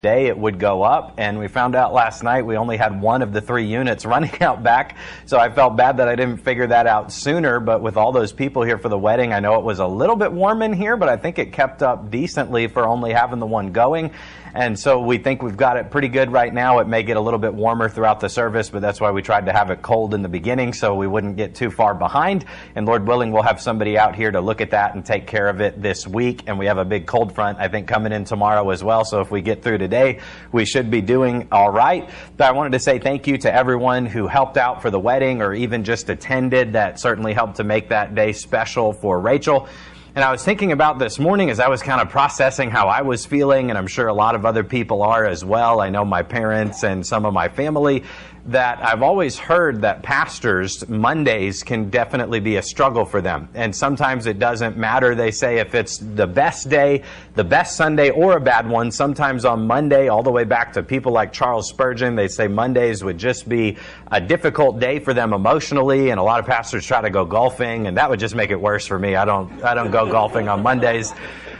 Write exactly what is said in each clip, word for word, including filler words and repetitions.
day it would go up, and we found out last night we only had one of the three units running out back, so I felt bad that I didn't figure that out sooner. But with all those people here for the wedding, I know it was a little bit warm in here, but I think it kept up decently for only having the one going. And so we think we've got it pretty good right now. It may get a little bit warmer throughout the service, but that's why we tried to have it cold in the beginning so we wouldn't get too far behind. And Lord willing, we'll have somebody out here to look at that and take care of it this week. And we have a big cold front, I think, coming in tomorrow as well. So if we get through today, we should be doing all right. But I wanted to say thank you to everyone who helped out for the wedding or even just attended. That certainly helped to make that day special for Rachel. And I was thinking about this morning as I was kind of processing how I was feeling, and I'm sure a lot of other people are as well. I know my parents and some of my family, that I've always heard that pastors, Mondays can definitely be a struggle for them. And sometimes it doesn't matter, they say, if it's the best day, the best Sunday, or a bad one. Sometimes on Monday, all the way back to people like Charles Spurgeon, they say Mondays would just be a difficult day for them emotionally. And a lot of pastors try to go golfing, and that would just make it worse for me. I don't, I don't go golfing on Mondays.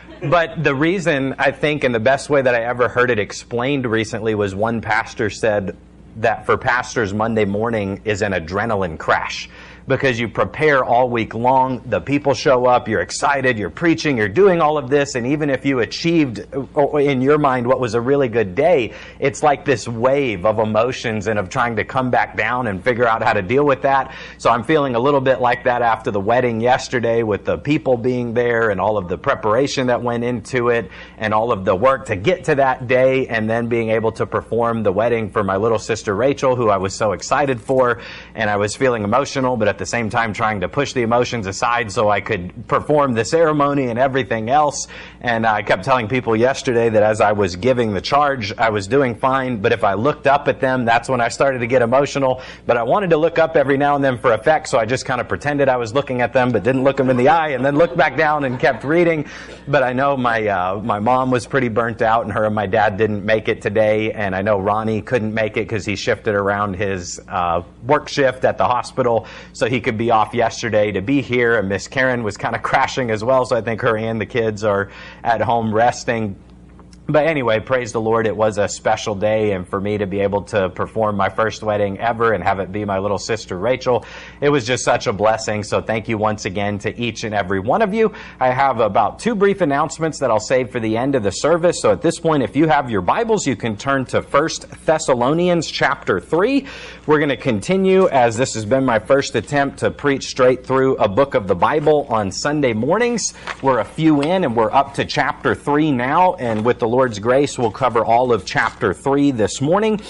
But the reason, I think, and the best way that I ever heard it explained recently was one pastor said that for pastors, Monday morning is an adrenaline crash. Because you prepare all week long, the people show up, you're excited, you're preaching, you're doing all of this, and even if you achieved in your mind what was a really good day, it's like this wave of emotions and of trying to come back down and figure out how to deal with that. So I'm feeling a little bit like that after the wedding yesterday, with the people being there and all of the preparation that went into it and all of the work to get to that day, and then being able to perform the wedding for my little sister Rachel, who I was so excited for, and I was feeling emotional, but at the same time trying to push the emotions aside so I could perform the ceremony and everything else. And I kept telling people yesterday that as I was giving the charge, I was doing fine, but if I looked up at them, that's when I started to get emotional. But I wanted to look up every now and then for effect, so I just kind of pretended I was looking at them, but didn't look them in the eye, and then looked back down and kept reading. But I know my uh, my mom was pretty burnt out, and her and my dad didn't make it today, and I know Ronnie couldn't make it because he shifted around his uh, work shift at the hospital, so he could be off yesterday to be here. And Miss Karen was kind of crashing as well, so I think her and the kids are at home resting. But anyway, praise the Lord, it was a special day, and for me to be able to perform my first wedding ever and have it be my little sister Rachel, it was just such a blessing. So thank you once again to each and every one of you. I have about two brief announcements that I'll save for the end of the service. So at this point, if you have your Bibles, you can turn to First Thessalonians chapter three. We're going to continue, as this has been my first attempt to preach straight through a book of the Bible on Sunday mornings. We're a few in, and we're up to chapter three now, and with the Lord's grace, we'll cover all of chapter three this morning,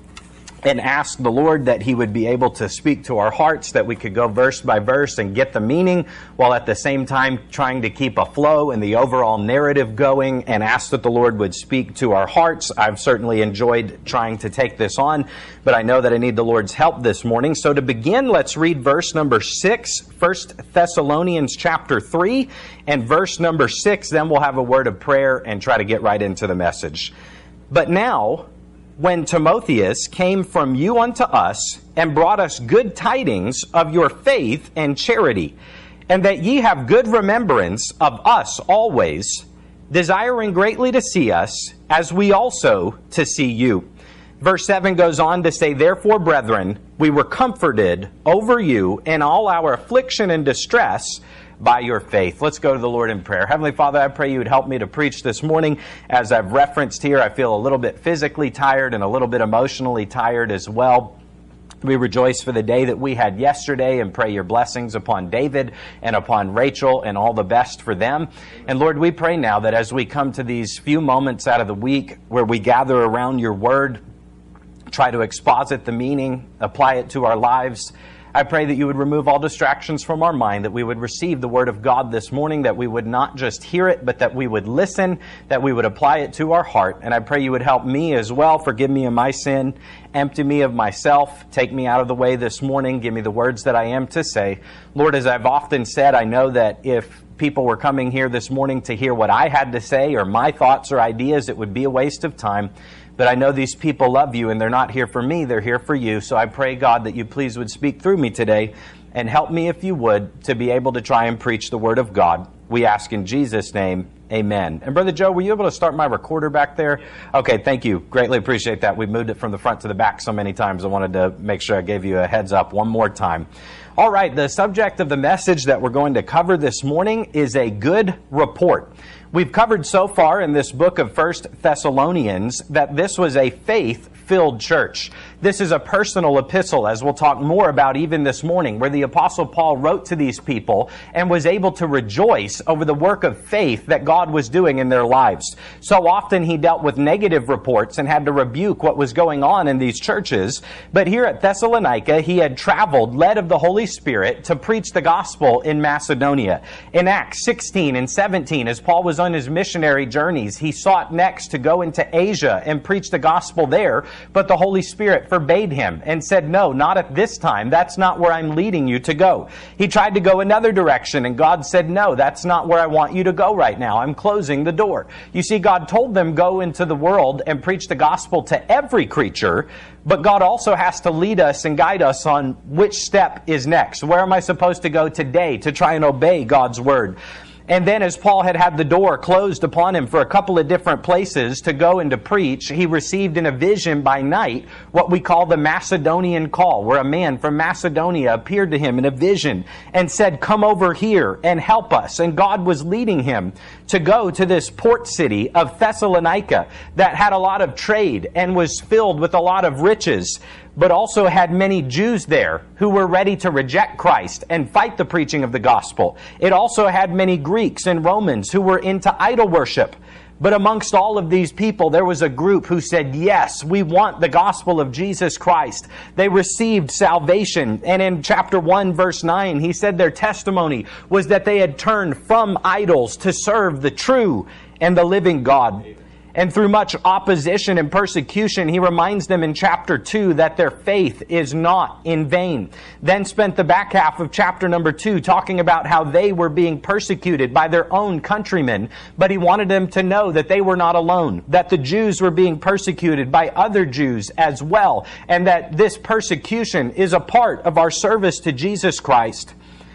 and ask the Lord that He would be able to speak to our hearts, that we could go verse by verse and get the meaning, while at the same time trying to keep a flow and the overall narrative going, and ask that the Lord would speak to our hearts. I've certainly enjoyed trying to take this on, but I know that I need the Lord's help this morning. So to begin, let's read verse number six, First Thessalonians chapter three, and verse number six. Then we'll have a word of prayer and try to get right into the message. But now, when Timotheus came from you unto us, and brought us good tidings of your faith and charity, and that ye have good remembrance of us always, desiring greatly to see us, as we also to see you. Verse seven goes on to say, Therefore, brethren, we were comforted over you in all our affliction and distress by your faith. Let's go to the Lord in prayer. Heavenly Father, I pray you would help me to preach this morning. As I've referenced here, I feel a little bit physically tired and a little bit emotionally tired as well. We rejoice for the day that we had yesterday, and pray your blessings upon David and upon Rachel, and all the best for them. And Lord, we pray now that as we come to these few moments out of the week where we gather around your word, try to exposit the meaning, apply it to our lives, I pray that you would remove all distractions from our mind, that we would receive the Word of God this morning, that we would not just hear it, but that we would listen, that we would apply it to our heart. And I pray you would help me as well. Forgive me of my sin. Empty me of myself. Take me out of the way this morning. Give me the words that I am to say. Lord, as I've often said, I know that if people were coming here this morning to hear what I had to say or my thoughts or ideas, it would be a waste of time. But I know these people love you, and they're not here for me, they're here for you. So I pray, God, that you please would speak through me today, and help me, if you would, to be able to try and preach the Word of God. We ask in Jesus' name, Amen. And Brother Joe, were you able to start my recorder back there? Okay, thank you. Greatly appreciate that. We've moved it from the front to the back so many times. I wanted to make sure I gave you a heads up one more time. All right, the subject of the message that we're going to cover this morning is a good report. We've covered so far in this book of First Thessalonians that this was a faith-filled church. This is a personal epistle, as we'll talk more about even this morning, where the Apostle Paul wrote to these people and was able to rejoice over the work of faith that God was doing in their lives. So often he dealt with negative reports and had to rebuke what was going on in these churches. But here at Thessalonica, he had traveled, led of the Holy Spirit, to preach the gospel in Macedonia. In Acts sixteen and seventeen, as Paul was on his missionary journeys, he sought next to go into Asia and preach the gospel there, but the Holy Spirit forbade him and said, no, not at this time. That's not where I'm leading you to go. He tried to go another direction, and God said, no, that's not where I want you to go right now. I'm closing the door. You see, God told them, go into the world and preach the gospel to every creature, but God also has to lead us and guide us on which step is next. Where am I supposed to go today to try and obey God's word? And then as Paul had had the door closed upon him for a couple of different places to go and to preach, he received in a vision by night what we call the Macedonian call, where a man from Macedonia appeared to him in a vision and said, come over here and help us. And God was leading him to go to this port city of Thessalonica that had a lot of trade and was filled with a lot of riches, but also had many Jews there who were ready to reject Christ and fight the preaching of the gospel. It also had many Greeks and Romans who were into idol worship. But amongst all of these people, there was a group who said, yes, we want the gospel of Jesus Christ. They received salvation. And in chapter one, verse nine, he said their testimony was that they had turned from idols to serve the true and the living God. And through much opposition and persecution, he reminds them in chapter two that their faith is not in vain. Then spent the back half of chapter number two talking about how they were being persecuted by their own countrymen. But he wanted them to know that they were not alone, that the Jews were being persecuted by other Jews as well, and that this persecution is a part of our service to Jesus Christ.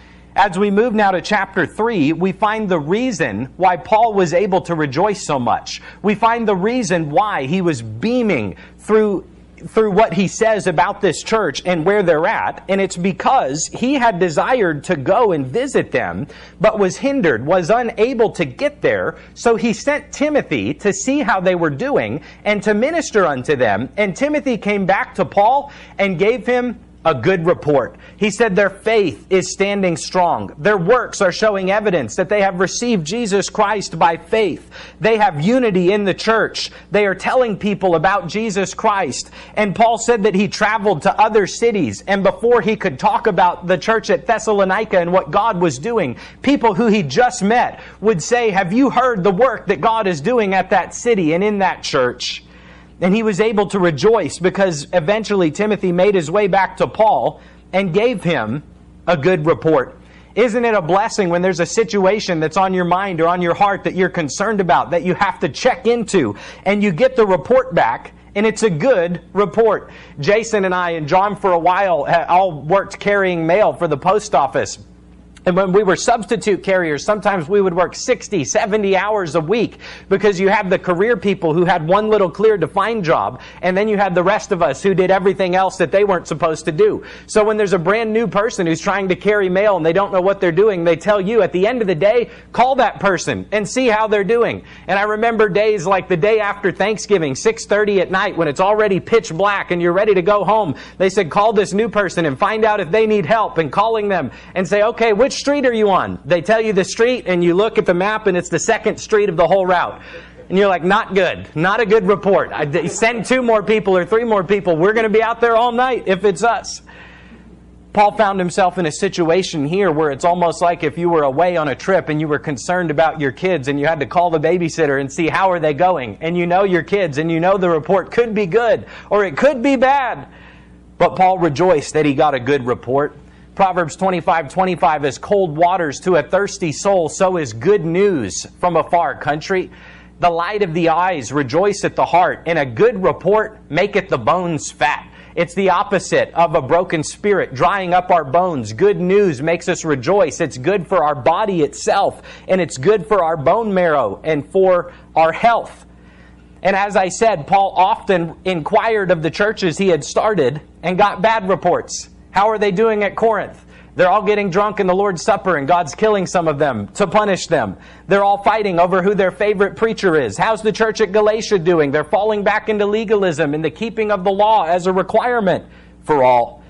As we move now to chapter three, we find the reason why Paul was able to rejoice so much. We find the reason why he was beaming through through what he says about this church and where they're at. And it's because he had desired to go and visit them, but was hindered, was unable to get there. So he sent Timothy to see how they were doing and to minister unto them. And Timothy came back to Paul and gave him a good report. He said their faith is standing strong. Their works are showing evidence that they have received Jesus Christ by faith. They have unity in the church. They are telling people about Jesus Christ. And Paul said that he traveled to other cities, and before he could talk about the church at Thessalonica and what God was doing, people who he just met would say, have you heard the work that God is doing at that city and in that church? And he was able to rejoice because eventually Timothy made his way back to Paul and gave him a good report. Isn't it a blessing when there's a situation that's on your mind or on your heart that you're concerned about, that you have to check into, and you get the report back, and it's a good report? Jason and I and John for a while all worked carrying mail for the post office. And when we were substitute carriers, sometimes we would work sixty, seventy hours a week because you have the career people who had one little clear defined job, and then you had the rest of us who did everything else that they weren't supposed to do. So when there's a brand new person who's trying to carry mail and they don't know what they're doing, they tell you at the end of the day, call that person and see how they're doing. And I remember days like the day after Thanksgiving, six thirty at night, when it's already pitch black and you're ready to go home. They said, call this new person and find out if they need help, and calling them and say, okay, which street are you on? They tell you the street, and you look at the map and it's the second street of the whole route. And you're like, not good. Not a good report. I send two more people or three more people. We're going to be out there all night if it's us. Paul found himself in a situation here where it's almost like if you were away on a trip and you were concerned about your kids and you had to call the babysitter and see how are they going. And you know your kids and you know the report could be good or it could be bad. But Paul rejoiced that he got a good report. Proverbs twenty-five twenty-five, as cold waters to a thirsty soul, so is good news from a far country. The light of the eyes rejoiceth the heart, and a good report maketh the bones fat. It's the opposite of a broken spirit, drying up our bones. Good news makes us rejoice. It's good for our body itself, and it's good for our bone marrow and for our health. And as I said, Paul often inquired of the churches he had started and got bad reports. How are they doing at Corinth? They're all getting drunk in the Lord's Supper and God's killing some of them to punish them. They're all fighting over who their favorite preacher is. How's the church at Galatia doing? They're falling back into legalism and the keeping of the law as a requirement for all.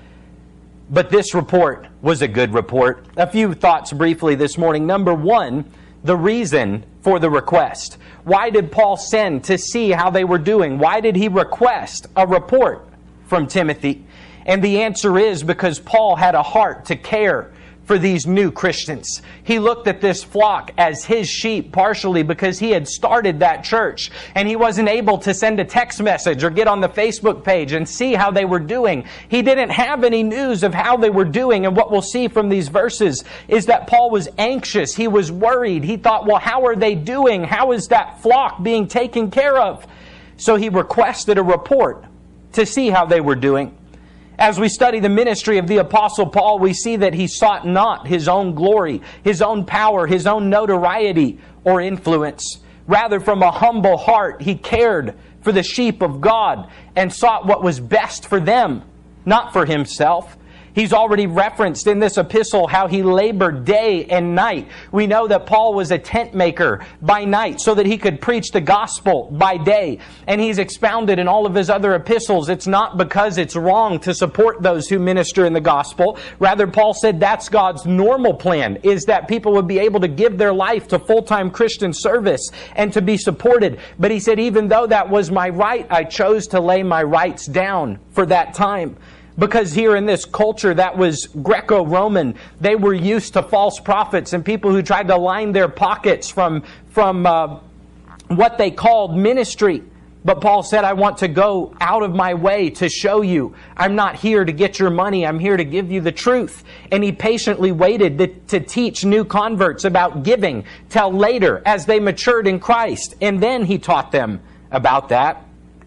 But this report was a good report. A few thoughts briefly this morning. Number one, the reason for the request. Why did Paul send to see how they were doing? Why did he request a report from Timothy? And the answer is because Paul had a heart to care for these new Christians. He looked at this flock as his sheep, partially because he had started that church and he wasn't able to send a text message or get on the Facebook page and see how they were doing. He didn't have any news of how they were doing. And what we'll see from these verses is that Paul was anxious. He was worried. He thought, well, how are they doing? How is that flock being taken care of? So he requested a report to see how they were doing. As we study the ministry of the Apostle Paul, we see that he sought not his own glory, his own power, his own notoriety or influence. Rather, from a humble heart, he cared for the sheep of God and sought what was best for them, not for himself. He's already referenced in this epistle how he labored day and night. We know that Paul was a tent maker by night so that he could preach the gospel by day. And he's expounded in all of his other epistles. It's not because it's wrong to support those who minister in the gospel. Rather, Paul said that's God's normal plan, is that people would be able to give their life to full-time Christian service and to be supported. But he said, even though that was my right, I chose to lay my rights down for that time. Because here in this culture that was Greco-Roman, they were used to false prophets and people who tried to line their pockets from, from uh, what they called ministry. But Paul said, I want to go out of my way to show you. I'm not here to get your money. I'm here to give you the truth. And he patiently waited to, to teach new converts about giving till later as they matured in Christ. And then he taught them about that.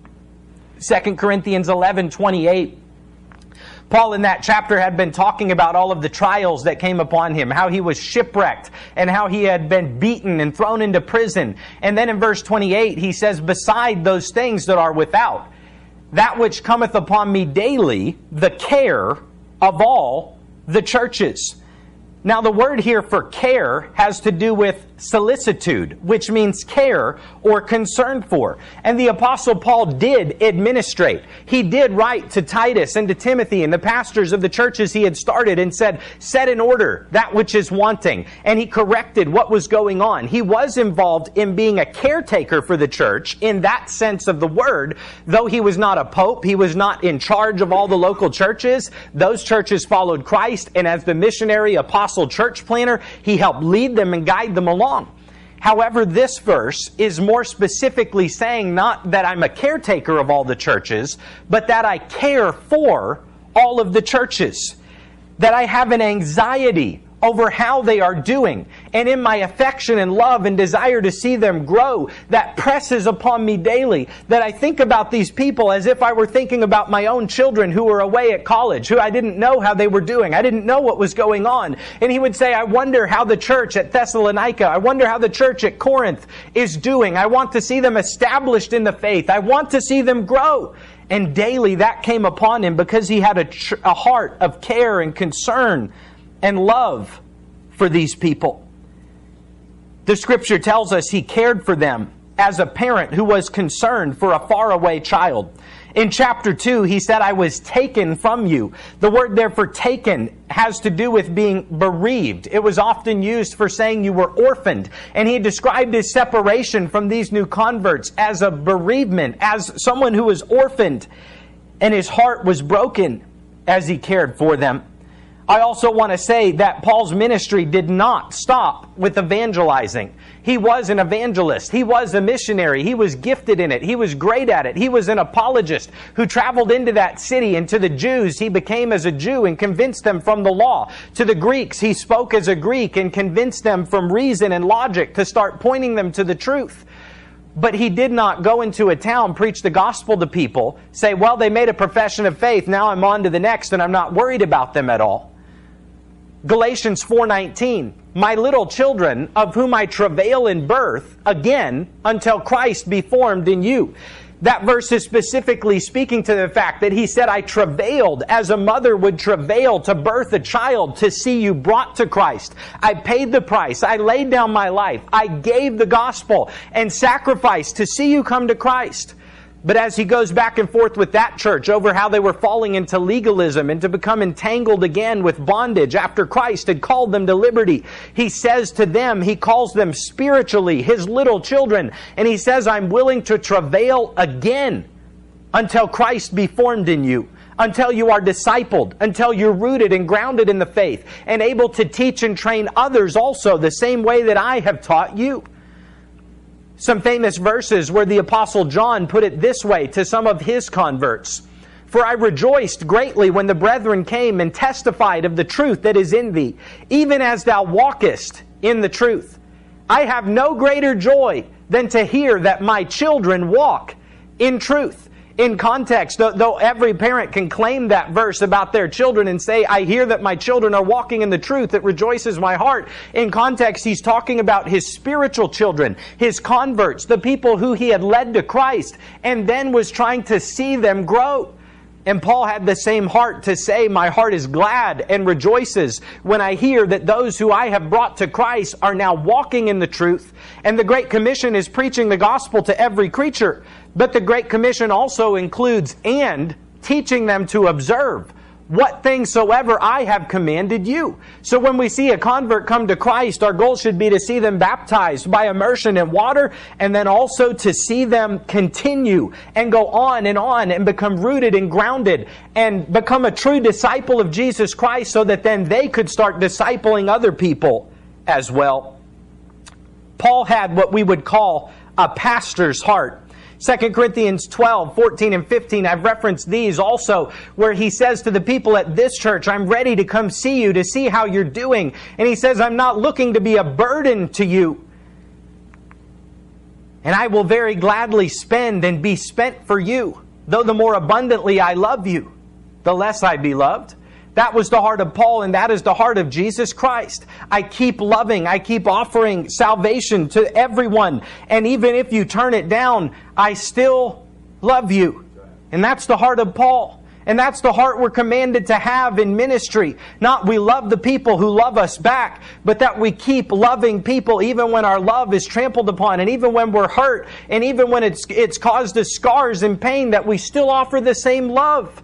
Second Corinthians eleven twenty-eight. Paul in that chapter had been talking about all of the trials that came upon him, how he was shipwrecked and how he had been beaten and thrown into prison. And then in verse twenty-eight, he says, beside those things that are without, that which cometh upon me daily, the care of all the churches. Now the word here for care has to do with solicitude, which means care or concern for. And the Apostle Paul did administrate. He did write to Titus and to Timothy and the pastors of the churches he had started and said, set in order that which is wanting. And he corrected what was going on. He was involved in being a caretaker for the church in that sense of the word. Though he was not a pope, he was not in charge of all the local churches. Those churches followed Christ, and as the missionary apostle church planner, he helped lead them and guide them along. However, this verse is more specifically saying not that I'm a caretaker of all the churches, but that I care for all of the churches. That I have an anxiety over how they are doing. And in my affection and love and desire to see them grow, that presses upon me daily. That I think about these people as if I were thinking about my own children who were away at college, who I didn't know how they were doing. I didn't know what was going on. And he would say, I wonder how the church at Thessalonica, I wonder how the church at Corinth is doing. I want to see them established in the faith. I want to see them grow. And daily that came upon him because he had a, tr- a heart of care and concern and love for these people. The scripture tells us he cared for them as a parent who was concerned for a faraway child. In chapter two, he said, I was taken from you. The word there for taken has to do with being bereaved. It was often used for saying you were orphaned. And he described his separation from these new converts as a bereavement, as someone who was orphaned. And his heart was broken as he cared for them. I also want to say that Paul's ministry did not stop with evangelizing. He was an evangelist. He was a missionary. He was gifted in it. He was great at it. He was an apologist who traveled into that city. And to the Jews, he became as a Jew and convinced them from the law. To the Greeks, he spoke as a Greek and convinced them from reason and logic to start pointing them to the truth. But he did not go into a town, preach the gospel to people, say, well, they made a profession of faith, now I'm on to the next, and I'm not worried about them at all. Galatians four nineteen, my little children, of whom I travail in birth, again, until Christ be formed in you. That verse is specifically speaking to the fact that he said, I travailed as a mother would travail to birth a child, to see you brought to Christ. I paid the price. I laid down my life. I gave the gospel and sacrificed to see you come to Christ. But as he goes back and forth with that church over how they were falling into legalism and to become entangled again with bondage after Christ had called them to liberty, he says to them, he calls them spiritually his little children, and he says, I'm willing to travail again until Christ be formed in you, until you are discipled, until you're rooted and grounded in the faith and able to teach and train others also the same way that I have taught you. Some famous verses where the Apostle John put it this way to some of his converts. For I rejoiced greatly when the brethren came and testified of the truth that is in thee, even as thou walkest in the truth. I have no greater joy than to hear that my children walk in truth. In context, though every parent can claim that verse about their children and say, I hear that my children are walking in the truth, it rejoices my heart. In context, he's talking about his spiritual children, his converts, the people who he had led to Christ, and then was trying to see them grow. And Paul had the same heart to say, my heart is glad and rejoices when I hear that those who I have brought to Christ are now walking in the truth. And the Great Commission is preaching the gospel to every creature. But the Great Commission also includes and teaching them to observe what things soever I have commanded you. So when we see a convert come to Christ, our goal should be to see them baptized by immersion in water, and then also to see them continue and go on and on and become rooted and grounded and become a true disciple of Jesus Christ, so that then they could start discipling other people as well. Paul had what we would call a pastor's heart. Second Corinthians twelve, fourteen, and fifteen, I've referenced these also, where he says to the people at this church, I'm ready to come see you, to see how you're doing. And he says, I'm not looking to be a burden to you. And I will very gladly spend and be spent for you. Though the more abundantly I love you, the less I be loved. That was the heart of Paul, and that is the heart of Jesus Christ. I keep loving, I keep offering salvation to everyone. And even if you turn it down, I still love you. And that's the heart of Paul. And that's the heart we're commanded to have in ministry. Not we love the people who love us back, but that we keep loving people even when our love is trampled upon, and even when we're hurt, and even when it's, it's caused us scars and pain, that we still offer the same love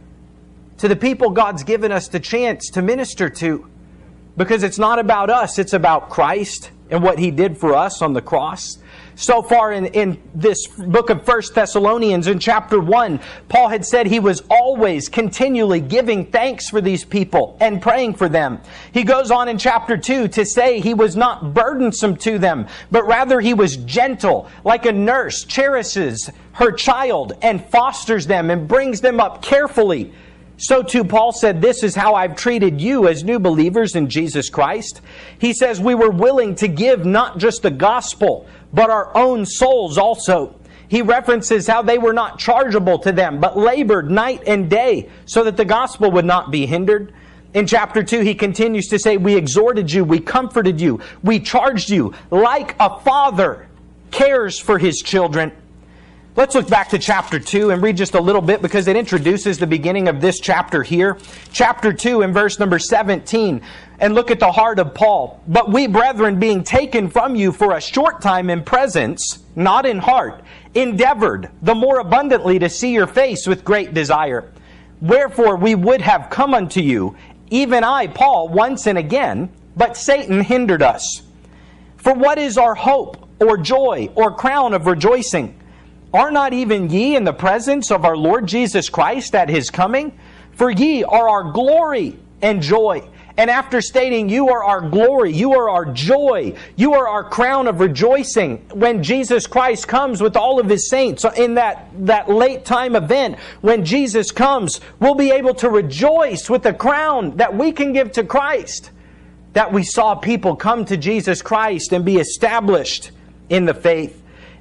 to the people God's given us the chance to minister to. Because it's not about us, it's about Christ and what He did for us on the cross. So far in, in this book of First Thessalonians, in chapter one, Paul had said he was always continually giving thanks for these people and praying for them. He goes on in chapter two to say he was not burdensome to them, but rather he was gentle, like a nurse cherishes her child and fosters them and brings them up carefully. So too Paul said, this is how I've treated you as new believers in Jesus Christ. He says we were willing to give not just the gospel, but our own souls also. He references how they were not chargeable to them, but labored night and day so that the gospel would not be hindered. In chapter two, he continues to say, we exhorted you, we comforted you, we charged you like a father cares for his children. Let's look back to chapter two and read just a little bit, because it introduces the beginning of this chapter here. Chapter two and verse number seventeen. And look at the heart of Paul. But we, brethren, being taken from you for a short time in presence, not in heart, endeavored the more abundantly to see your face with great desire. Wherefore we would have come unto you, even I, Paul, once and again, but Satan hindered us. For what is our hope, or joy, or crown of rejoicing? Are not even ye in the presence of our Lord Jesus Christ at His coming? For ye are our glory and joy. And after stating you are our glory, you are our joy, you are our crown of rejoicing, when Jesus Christ comes with all of His saints in that, that late time event, when Jesus comes, we'll be able to rejoice with the crown that we can give to Christ. That we saw people come to Jesus Christ and be established in the faith.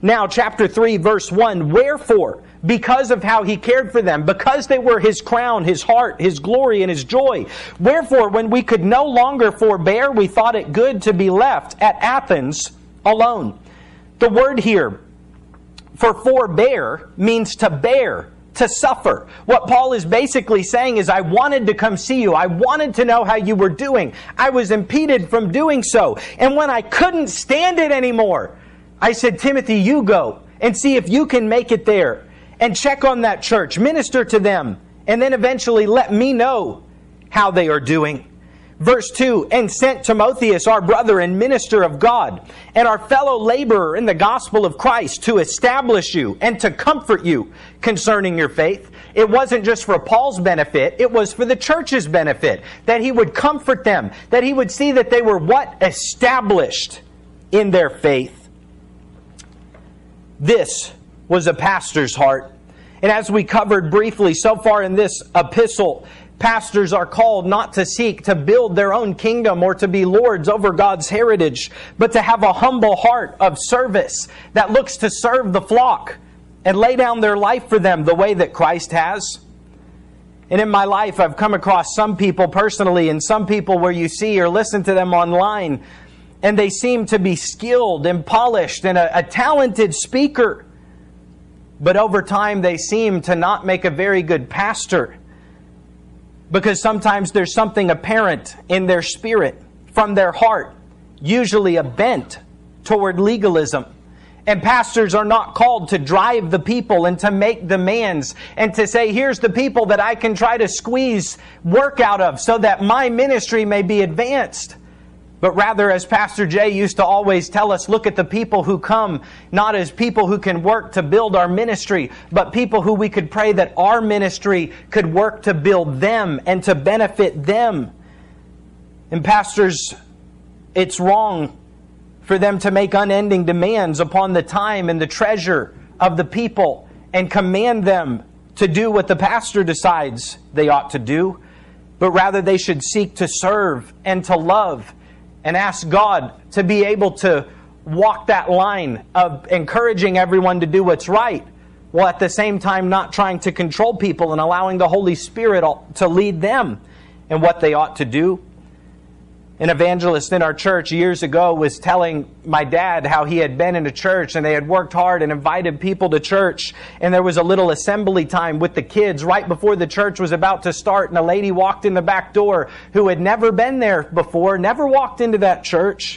Now, chapter three, verse one, wherefore, because of how he cared for them, because they were his crown, his heart, his glory, and his joy. Wherefore, when we could no longer forbear, we thought it good to be left at Athens alone. The word here for forbear means to bear, to suffer. What Paul is basically saying is, I wanted to come see you. I wanted to know how you were doing. I was impeded from doing so. And when I couldn't stand it anymore, I said, Timothy, you go and see if you can make it there and check on that church, minister to them, and then eventually let me know how they are doing. Verse two, and sent Timotheus, our brother and minister of God, and our fellow laborer in the gospel of Christ, to establish you and to comfort you concerning your faith. It wasn't just for Paul's benefit, it was for the church's benefit, that he would comfort them, that he would see that they were what? Established in their faith. This was a pastor's heart. And as we covered briefly so far in this epistle, pastors are called not to seek to build their own kingdom or to be lords over God's heritage, but to have a humble heart of service that looks to serve the flock and lay down their life for them the way that Christ has. And in my life, I've come across some people personally and some people where you see or listen to them online, and they seem to be skilled and polished and a, a talented speaker. But over time, they seem to not make a very good pastor, because sometimes there's something apparent in their spirit, from their heart, usually a bent toward legalism. And pastors are not called to drive the people and to make demands and to say, here's the people that I can try to squeeze work out of so that my ministry may be advanced. But rather, as Pastor Jay used to always tell us, look at the people who come, not as people who can work to build our ministry, but people who we could pray that our ministry could work to build them and to benefit them. And pastors, it's wrong for them to make unending demands upon the time and the treasure of the people and command them to do what the pastor decides they ought to do. But rather, they should seek to serve and to love and ask God to be able to walk that line of encouraging everyone to do what's right, while at the same time not trying to control people and allowing the Holy Spirit to lead them in what they ought to do. An evangelist in our church years ago was telling my dad how he had been in a church and they had worked hard and invited people to church, and there was a little assembly time with the kids right before the church was about to start, and a lady walked in the back door who had never been there before, never walked into that church.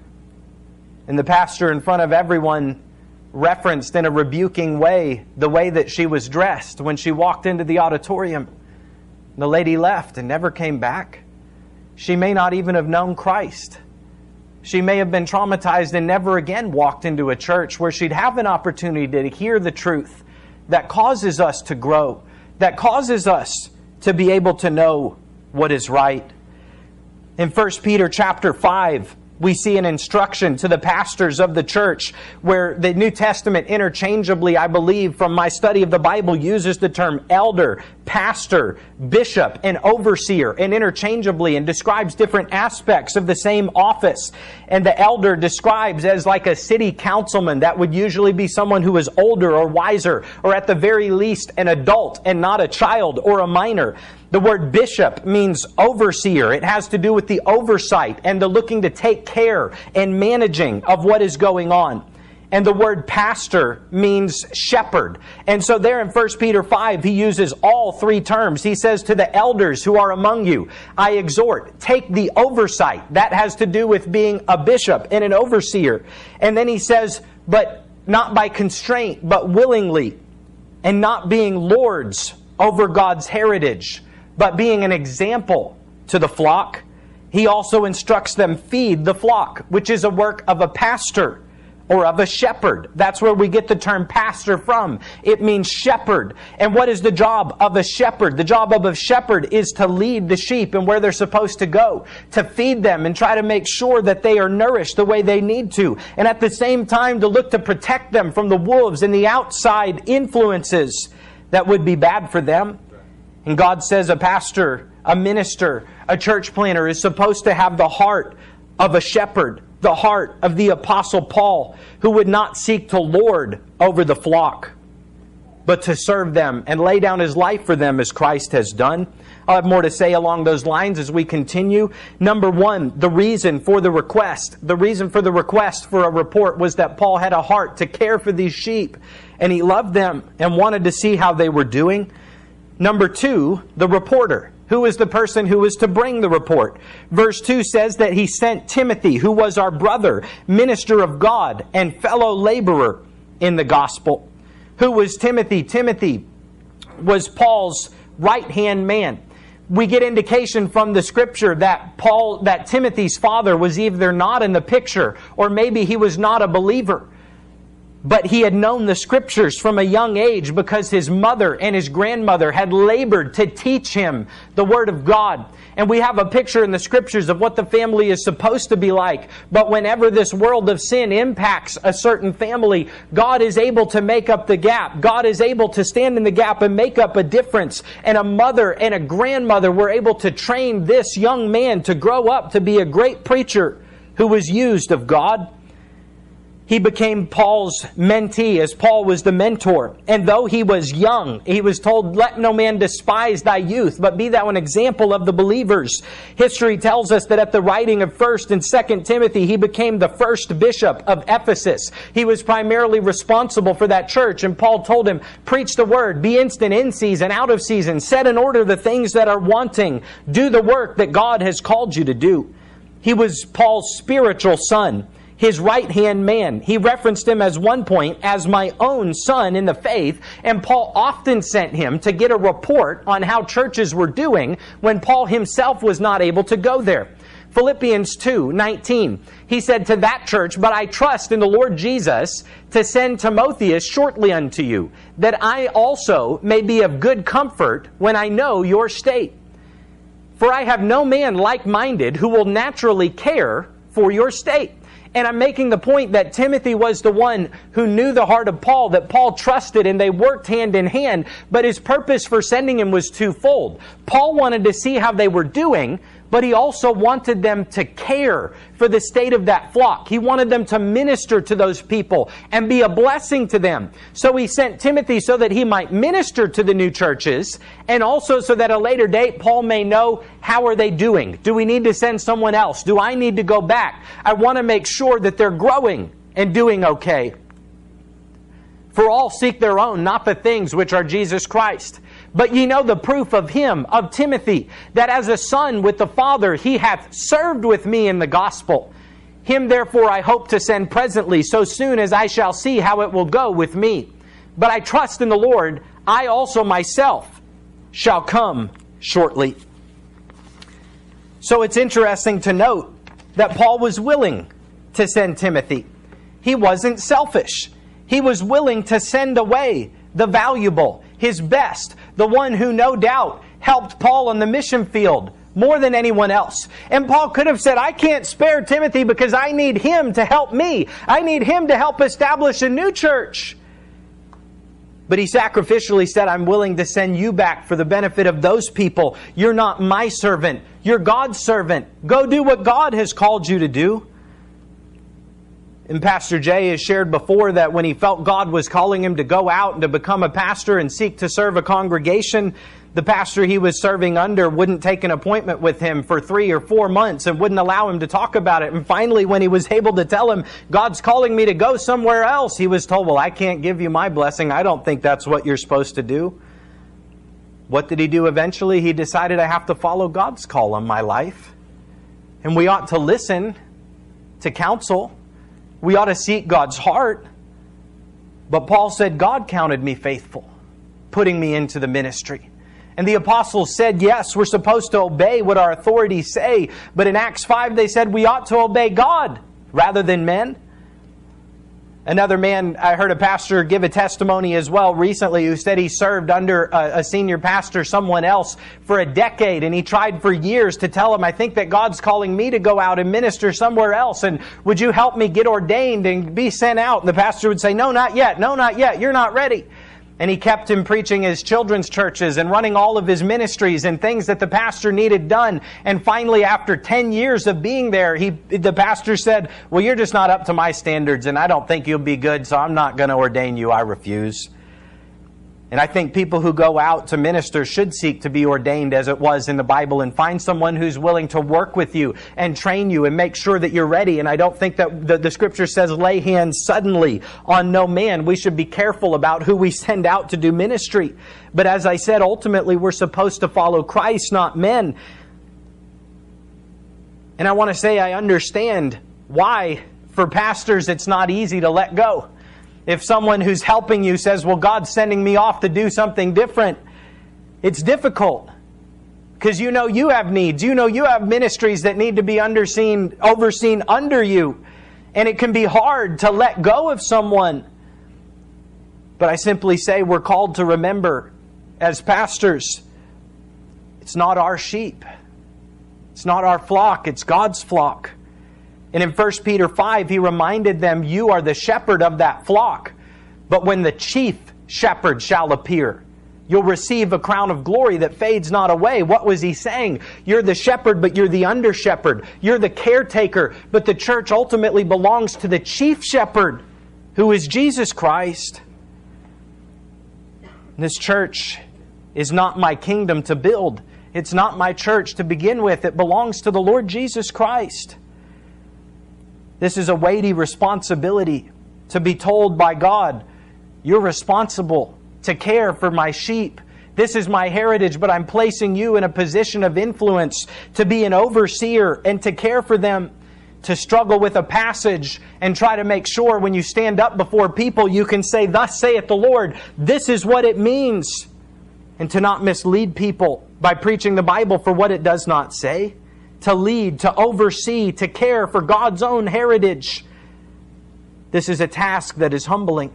And the pastor in front of everyone referenced in a rebuking way the way that she was dressed when she walked into the auditorium. The lady left and never came back. She may not even have known Christ. She may have been traumatized and never again walked into a church where she'd have an opportunity to hear the truth that causes us to grow, that causes us to be able to know what is right. In First Peter chapter five, we see an instruction to the pastors of the church where the New Testament interchangeably, I believe, from my study of the Bible, uses the term elder, pastor, bishop, and overseer, and interchangeably, and describes different aspects of the same office. And the elder describes as like a city councilman. That would usually be someone who is older or wiser, or at the very least an adult and not a child or a minor. The word bishop means overseer. It has to do with the oversight and the looking to take care and managing of what is going on. And the word pastor means shepherd. And so there in First Peter five, he uses all three terms. He says to the elders who are among you, I exhort, take the oversight. That has to do with being a bishop and an overseer. And then he says, but not by constraint, but willingly, and not being lords over God's heritage, but being an example to the flock. He also instructs them, feed the flock, which is a work of a pastor or of a shepherd. That's where we get the term pastor from. It means shepherd. And what is the job of a shepherd? The job of a shepherd is to lead the sheep and where they're supposed to go, to feed them and try to make sure that they are nourished the way they need to. And at the same time, to look to protect them from the wolves and the outside influences that would be bad for them. And God says a pastor, a minister, a church planter is supposed to have the heart of a shepherd the heart of the Apostle Paul, who would not seek to lord over the flock, but to serve them and lay down his life for them as Christ has done. I'll have more to say along those lines as we continue. Number one, the reason for the request. The reason for the request for a report was that Paul had a heart to care for these sheep, and he loved them and wanted to see how they were doing. Number two, the reporter. Who is the person who is to bring the report? Verse two says that he sent Timothy, who was our brother, minister of God, and fellow laborer in the gospel. Who was Timothy? Timothy was Paul's right-hand man. We get indication from the Scripture that Paul, that Timothy's father was either not in the picture, or maybe he was not a believer. But he had known the Scriptures from a young age because his mother and his grandmother had labored to teach him the Word of God. And we have a picture in the Scriptures of what the family is supposed to be like. But whenever this world of sin impacts a certain family, God is able to make up the gap. God is able to stand in the gap and make up a difference. And a mother and a grandmother were able to train this young man to grow up to be a great preacher who was used of God. He became Paul's mentee as Paul was the mentor. And though he was young, he was told, "Let no man despise thy youth, but be thou an example of the believers." History tells us that at the writing of First and Second Timothy, he became the first bishop of Ephesus. He was primarily responsible for that church. And Paul told him, "Preach the word, be instant in season, out of season, set in order the things that are wanting. Do the work that God has called you to do." He was Paul's spiritual son, his right-hand man. He referenced him as one point as my own son in the faith, and Paul often sent him to get a report on how churches were doing when Paul himself was not able to go there. Philippians two nineteen, he said to that church, "But I trust in the Lord Jesus to send Timotheus shortly unto you, that I also may be of good comfort when I know your state. For I have no man like-minded who will naturally care for your state." And I'm making the point that Timothy was the one who knew the heart of Paul, that Paul trusted, and they worked hand in hand. But his purpose for sending him was twofold. Paul wanted to see how they were doing, but he also wanted them to care for the state of that flock. He wanted them to minister to those people and be a blessing to them. So he sent Timothy so that he might minister to the new churches, and also so that at a later date Paul may know, how are they doing? Do we need to send someone else? Do I need to go back? I want to make sure that they're growing and doing okay. For all seek their own, not the things which are Jesus Christ. But ye know the proof of him, of Timothy, that as a son with the Father he hath served with me in the gospel. Him therefore I hope to send presently, so soon as I shall see how it will go with me. But I trust in the Lord, I also myself shall come shortly. So it's interesting to note that Paul was willing to send Timothy. He wasn't selfish. He was willing to send away the valuable, his best, the one who no doubt helped Paul on the mission field more than anyone else. And Paul could have said, "I can't spare Timothy because I need him to help me. I need him to help establish a new church." But he sacrificially said, "I'm willing to send you back for the benefit of those people. You're not my servant. You're God's servant. Go do what God has called you to do." And Pastor Jay has shared before that when he felt God was calling him to go out and to become a pastor and seek to serve a congregation, the pastor he was serving under wouldn't take an appointment with him for three or four months and wouldn't allow him to talk about it. And finally, when he was able to tell him, "God's calling me to go somewhere else," he was told, "Well, I can't give you my blessing. I don't think that's what you're supposed to do." What did he do eventually? He decided, "I have to follow God's call on my life." And we ought to listen to counsel. We ought to seek God's heart. But Paul said, "God counted me faithful, putting me into the ministry." And the apostles said, yes, we're supposed to obey what our authorities say. But in Acts five, they said we ought to obey God rather than men. Another man, I heard a pastor give a testimony as well recently who said he served under a, a senior pastor, someone else, for a decade. And he tried for years to tell him, "I think that God's calling me to go out and minister somewhere else. And would you help me get ordained and be sent out?" And the pastor would say, "No, not yet. No, not yet. You're not ready." And he kept him preaching his children's churches and running all of his ministries and things that the pastor needed done. And finally, after ten years of being there, he, the pastor said, well, you're just not up to my standards, and I don't think you'll be good, so I'm not going to ordain you. I refuse. And I think people who go out to minister should seek to be ordained as it was in the Bible, and find someone who's willing to work with you and train you and make sure that you're ready. And I don't think that the, the Scripture says lay hands suddenly on no man. We should be careful about who we send out to do ministry. But as I said, ultimately we're supposed to follow Christ, not men. And I want to say I understand why for pastors it's not easy to let go. If someone who's helping you says, well, God's sending me off to do something different, it's difficult. Because you know you have needs. You know you have ministries that need to be underseen, overseen under you. And it can be hard to let go of someone. But I simply say we're called to remember, as pastors, it's not our sheep. It's not our flock. It's God's flock. And in First Peter five, he reminded them, you are the shepherd of that flock. But when the chief shepherd shall appear, you'll receive a crown of glory that fades not away. What was he saying? You're the shepherd, but you're the under shepherd. You're the caretaker, but the church ultimately belongs to the chief shepherd, who is Jesus Christ. This church is not my kingdom to build. It's not my church to begin with. It belongs to the Lord Jesus Christ. This is a weighty responsibility to be told by God, you're responsible to care for my sheep. This is my heritage, but I'm placing you in a position of influence to be an overseer and to care for them, to struggle with a passage and try to make sure when you stand up before people you can say, thus saith the Lord, this is what it means. And to not mislead people by preaching the Bible for what it does not say. To lead, to oversee, to care for God's own heritage. This is a task that is humbling.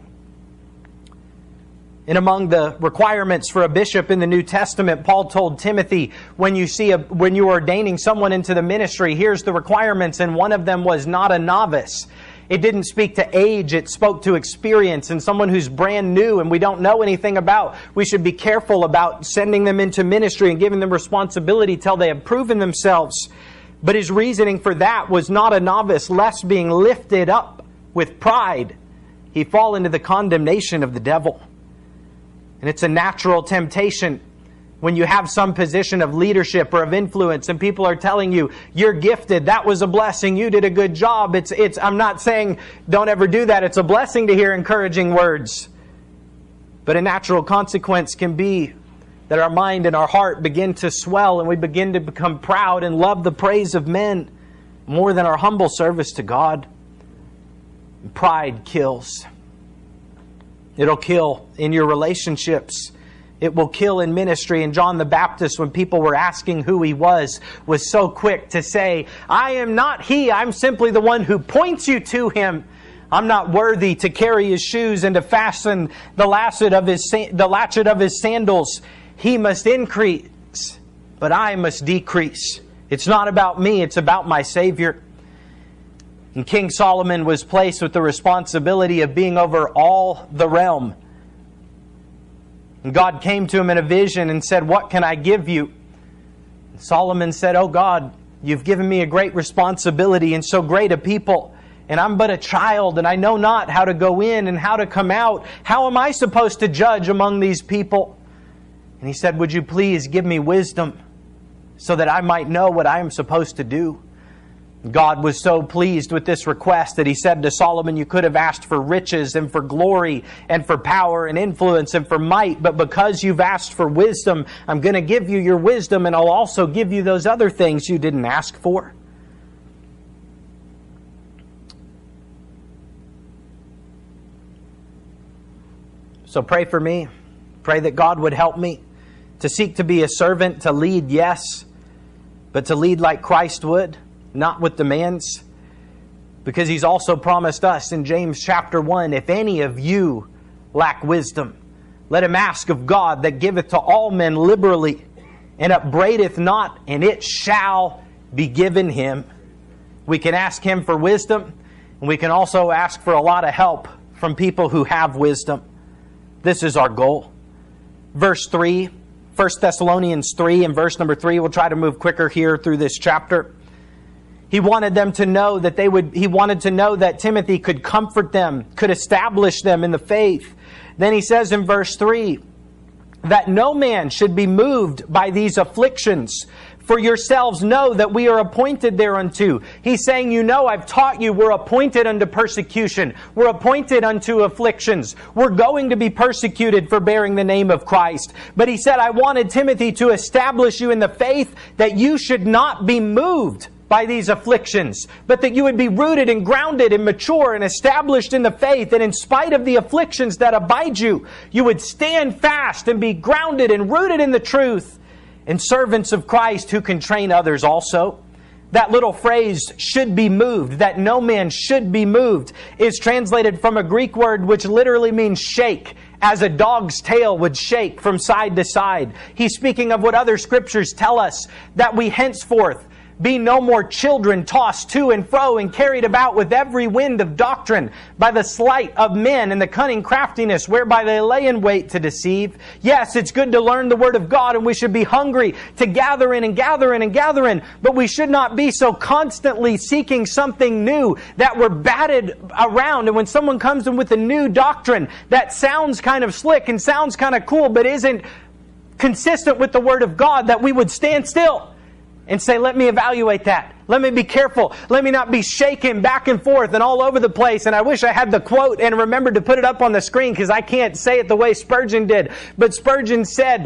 And among the requirements for a bishop in the New Testament, Paul told Timothy, when you see a, when you're ordaining someone into the ministry, here's the requirements, and one of them was not a novice. It didn't speak to age, it spoke to experience, and someone who's brand new and we don't know anything about. We should be careful about sending them into ministry and giving them responsibility till they have proven themselves. But his reasoning for that was not a novice, lest being lifted up with pride, he fall into the condemnation of the devil. And it's a natural temptation when you have some position of leadership or of influence and people are telling you, you're gifted, that was a blessing, you did a good job. It's, it's, I'm not saying don't ever do that. It's a blessing to hear encouraging words. But a natural consequence can be that our mind and our heart begin to swell and we begin to become proud and love the praise of men more than our humble service to God. And pride kills. It'll kill in your relationships. It will kill in ministry. And John the Baptist, when people were asking who he was, was so quick to say, I am not he. I'm simply the one who points you to him. I'm not worthy to carry his shoes and to fasten the latchet of his, the latchet of his sandals. He must increase, but I must decrease. It's not about me. It's about my Savior. And King Solomon was placed with the responsibility of being over all the realm. And God came to him in a vision and said, what can I give you? And Solomon said, oh God, you've given me a great responsibility and so great a people. And I'm but a child and I know not how to go in and how to come out. How am I supposed to judge among these people? And he said, would you please give me wisdom so that I might know what I am supposed to do? God was so pleased with this request that he said to Solomon, you could have asked for riches and for glory and for power and influence and for might, but because you've asked for wisdom, I'm going to give you your wisdom and I'll also give you those other things you didn't ask for. So pray for me. Pray that God would help me to seek to be a servant, to lead, yes, but to lead like Christ would. Not with demands, because he's also promised us in James chapter one, if any of you lack wisdom, let him ask of God that giveth to all men liberally and upbraideth not, and it shall be given him. We can ask him for wisdom, and we can also ask for a lot of help from people who have wisdom. This is our goal. Verse three, First Thessalonians three and verse number three. We'll try to move quicker here through this chapter. He wanted them to know that they would, he wanted to know that Timothy could comfort them, could establish them in the faith. Then he says in verse three, that no man should be moved by these afflictions. For yourselves know that we are appointed thereunto. He's saying, you know, I've taught you we're appointed unto persecution. We're appointed unto afflictions. We're going to be persecuted for bearing the name of Christ. But he said, I wanted Timothy to establish you in the faith that you should not be moved by these afflictions, but that you would be rooted and grounded and mature and established in the faith, and in spite of the afflictions that abide you, you would stand fast and be grounded and rooted in the truth, and servants of Christ who can train others also. That little phrase, should be moved, that no man should be moved, is translated from a Greek word which literally means shake, as a dog's tail would shake from side to side. He's speaking of what other scriptures tell us, that we henceforth be no more children tossed to and fro and carried about with every wind of doctrine by the sleight of men and the cunning craftiness whereby they lay in wait to deceive. Yes, it's good to learn the Word of God, and we should be hungry to gather in and gather in and gather in, but we should not be so constantly seeking something new that we're batted around. And when someone comes in with a new doctrine that sounds kind of slick and sounds kind of cool but isn't consistent with the Word of God, that we would stand still and say, let me evaluate that. Let me be careful. Let me not be shaken back and forth and all over the place. And I wish I had the quote and remembered to put it up on the screen, because I can't say it the way Spurgeon did. But Spurgeon said,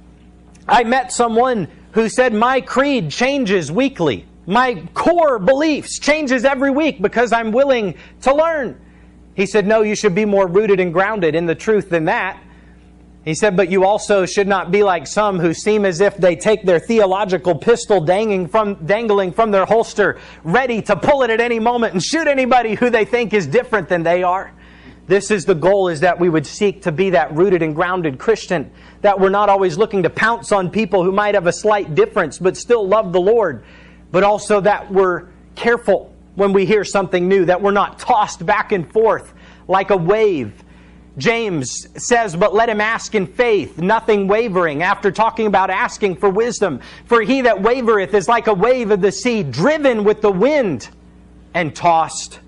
I met someone who said, my creed changes weekly. My core beliefs changes every week because I'm willing to learn. He said, no, you should be more rooted and grounded in the truth than that. He said, but you also should not be like some who seem as if they take their theological pistol dangling from, dangling from their holster, ready to pull it at any moment and shoot anybody who they think is different than they are. This is the goal, is that we would seek to be that rooted and grounded Christian, that we're not always looking to pounce on people who might have a slight difference but still love the Lord, but also that we're careful when we hear something new, that we're not tossed back and forth like a wave. James says, but let him ask in faith, nothing wavering, after talking about asking for wisdom. For he that wavereth is like a wave of the sea, driven with the wind and tossed.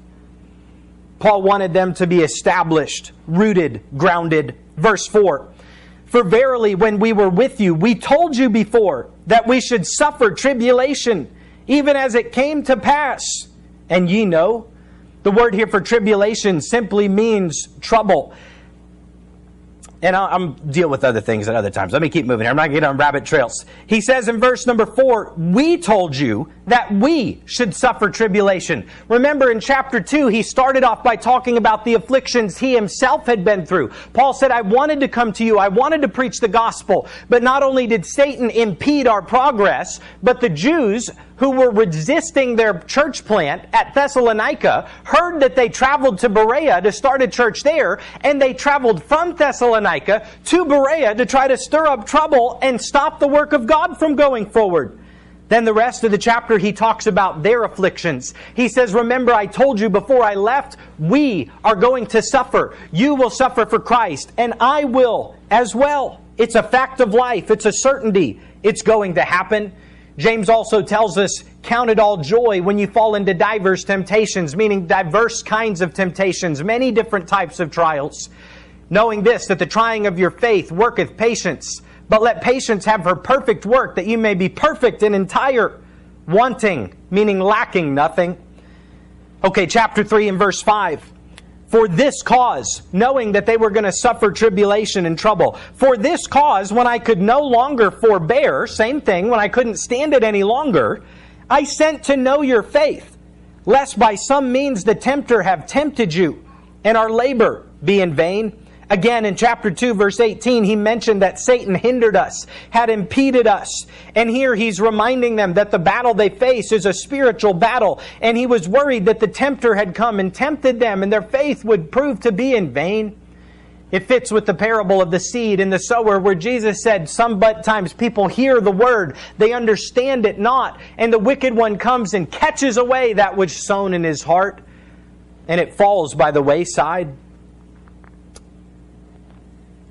Paul wanted them to be established, rooted, grounded. Verse four, for verily when we were with you, we told you before that we should suffer tribulation, even as it came to pass. And ye know, the word here for tribulation simply means trouble. And I'll, I'll deal with other things at other times. Let me keep moving here. I'm not getting on rabbit trails. He says in verse number four, we told you that we should suffer tribulation. Remember in chapter two, he started off by talking about the afflictions he himself had been through. Paul said, I wanted to come to you. I wanted to preach the gospel. But not only did Satan impede our progress, but the Jews who were resisting their church plant at Thessalonica heard that they traveled to Berea to start a church there, and they traveled from Thessalonica to Berea to try to stir up trouble and stop the work of God from going forward. Then the rest of the chapter, he talks about their afflictions. He says, remember, I told you before I left, we are going to suffer. You will suffer for Christ, and I will as well. It's a fact of life. It's a certainty. It's going to happen. James also tells us, count it all joy when you fall into diverse temptations, meaning diverse kinds of temptations, many different types of trials. Knowing this, that the trying of your faith worketh patience. But let patience have her perfect work, that you may be perfect and entire, wanting, meaning lacking nothing. Okay, chapter three and verse five. For this cause, knowing that they were going to suffer tribulation and trouble. For this cause, when I could no longer forbear, same thing, when I couldn't stand it any longer, I sent to know your faith, lest by some means the tempter have tempted you, and our labor be in vain. Again, in chapter two, verse eighteen, he mentioned that Satan hindered us, had impeded us. And here he's reminding them that the battle they face is a spiritual battle. And he was worried that the tempter had come and tempted them, and their faith would prove to be in vain. It fits with the parable of the seed and the sower, where Jesus said, sometimes people hear the word, they understand it not, and the wicked one comes and catches away that which is sown in his heart, and it falls by the wayside.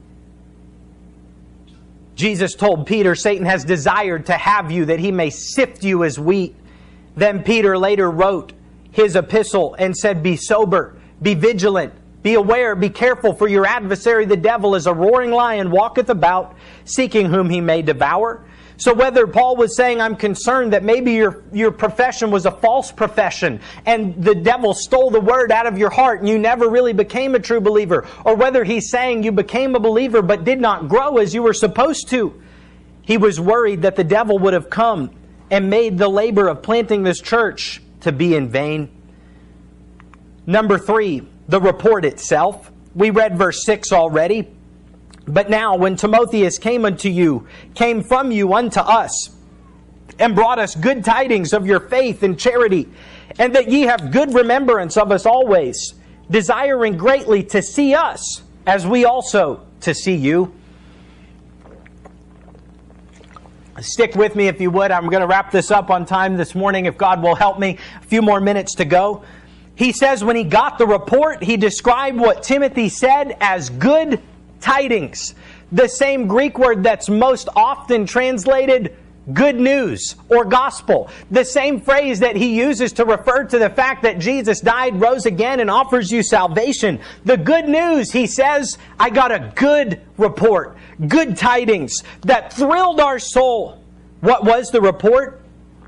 Jesus told Peter, Satan has desired to have you that he may sift you as wheat. Then Peter later wrote his epistle and said, be sober, be vigilant, be aware, be careful, for your adversary the devil is a roaring lion, walketh about, seeking whom he may devour. So whether Paul was saying, I'm concerned that maybe your, your profession was a false profession and the devil stole the word out of your heart and you never really became a true believer, or whether he's saying you became a believer but did not grow as you were supposed to, he was worried that the devil would have come and made the labor of planting this church to be in vain. Number three, the report itself. We read verse six already. But now when Timotheus came unto you, came from you unto us, and brought us good tidings of your faith and charity, and that ye have good remembrance of us always, desiring greatly to see us, as we also to see you. Stick with me if you would. I'm going to wrap this up on time this morning if God will help me. A few more minutes to go. He says when he got the report, he described what Timothy said as good tidings. The same Greek word that's most often translated good news or gospel. The same phrase that he uses to refer to the fact that Jesus died, rose again, and offers you salvation. The good news, he says, I got a good report. Good tidings that thrilled our soul. What was the report?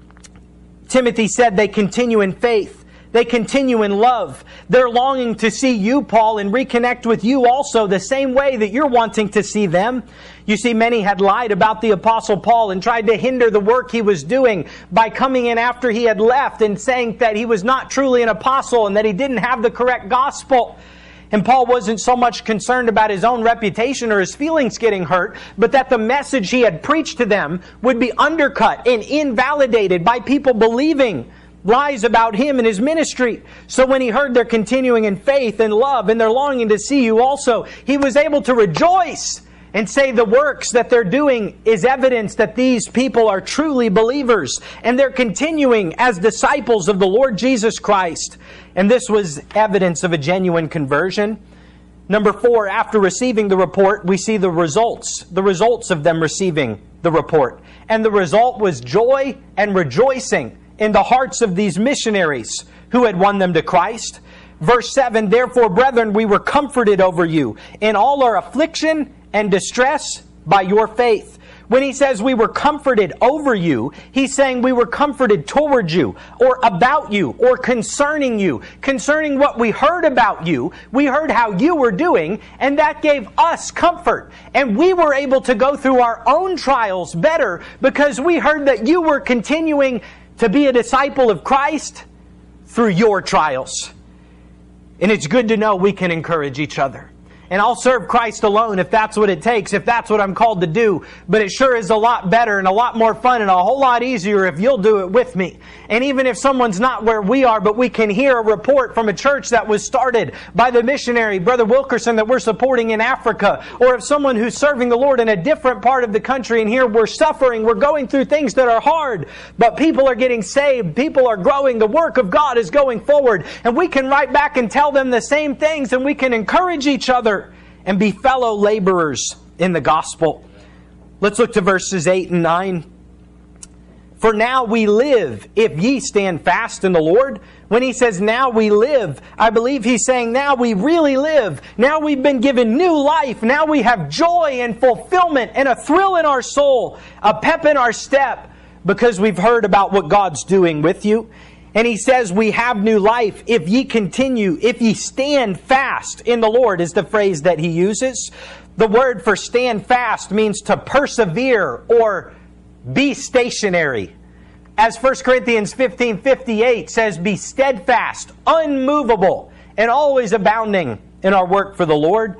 Timothy said they continue in faith. They continue in love. They're longing to see you, Paul, and reconnect with you also the same way that you're wanting to see them. You see, many had lied about the Apostle Paul and tried to hinder the work he was doing by coming in after he had left and saying that he was not truly an apostle and that he didn't have the correct gospel. And Paul wasn't so much concerned about his own reputation or his feelings getting hurt, but that the message he had preached to them would be undercut and invalidated by people believing lies about him and his ministry. So when he heard they're continuing in faith and love and they're longing to see you also, he was able to rejoice and say the works that they're doing is evidence that these people are truly believers and they're continuing as disciples of the Lord Jesus Christ. And this was evidence of a genuine conversion. Number four, after receiving the report, we see the results, the results of them receiving the report. And the result was joy and rejoicing in the hearts of these missionaries who had won them to Christ. Verse seven, therefore, brethren, we were comforted over you in all our affliction and distress by your faith. When he says we were comforted over you, he's saying we were comforted towards you, or about you, or concerning you. Concerning what we heard about you, we heard how you were doing, and that gave us comfort. And we were able to go through our own trials better because we heard that you were continuing to be a disciple of Christ through your trials. And it's good to know we can encourage each other. And I'll serve Christ alone if that's what it takes, if that's what I'm called to do. But it sure is a lot better and a lot more fun and a whole lot easier if you'll do it with me. And even if someone's not where we are, but we can hear a report from a church that was started by the missionary, Brother Wilkerson, that we're supporting in Africa, or if someone who's serving the Lord in a different part of the country, and here we're suffering, we're going through things that are hard, but people are getting saved, people are growing, the work of God is going forward, and we can write back and tell them the same things, and we can encourage each other and be fellow laborers in the gospel. Let's look to verses eight and nine. For now we live, if ye stand fast in the Lord. When he says now we live, I believe he's saying now we really live. Now we've been given new life. Now we have joy and fulfillment and a thrill in our soul, a pep in our step, because we've heard about what God's doing with you. And he says we have new life if ye continue, if ye stand fast in the Lord, is the phrase that he uses. The word for stand fast means to persevere or be stationary. As First Corinthians fifteen fifty-eight says, be steadfast, unmovable, and always abounding in our work for the Lord.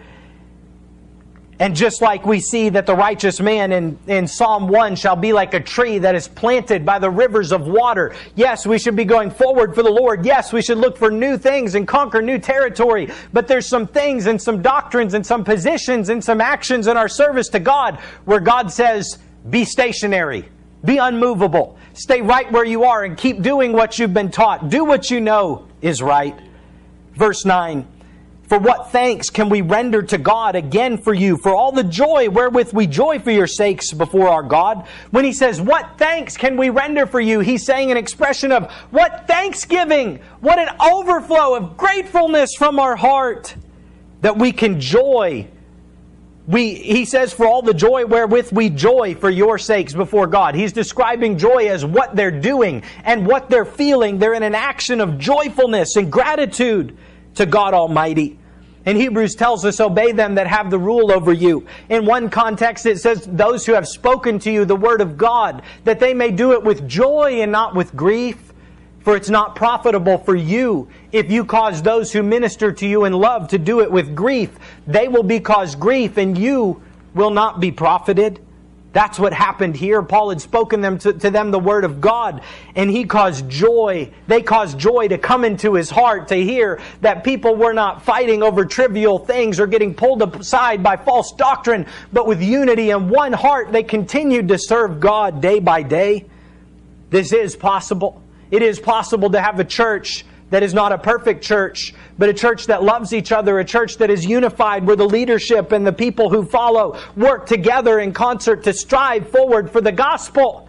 And just like we see that the righteous man in, in Psalm one shall be like a tree that is planted by the rivers of water. Yes, we should be going forward for the Lord. Yes, we should look for new things and conquer new territory. But there's some things and some doctrines and some positions and some actions in our service to God where God says, be stationary, be unmovable, stay right where you are and keep doing what you've been taught. Do what you know is right. Verse nine. For what thanks can we render to God again for you, for all the joy wherewith we joy for your sakes before our God? When he says, what thanks can we render for you? He's saying an expression of what thanksgiving, what an overflow of gratefulness from our heart that we can joy. We, he says, for all the joy wherewith we joy for your sakes before God. He's describing joy as what they're doing and what they're feeling. They're in an action of joyfulness and gratitude to God Almighty. And Hebrews tells us, obey them that have the rule over you. In one context it says, those who have spoken to you the word of God, that they may do it with joy and not with grief. For it's not profitable for you if you cause those who minister to you in love to do it with grief. They will be caused grief and you will not be profited. That's what happened here. Paul had spoken them to, to them the word of God, and he caused joy. They caused joy to come into his heart to hear that people were not fighting over trivial things or getting pulled aside by false doctrine, but with unity and one heart they continued to serve God day by day. This is possible. It is possible to have a church that is not a perfect church, but a church that loves each other, a church that is unified, where the leadership and the people who follow work together in concert to strive forward for the gospel.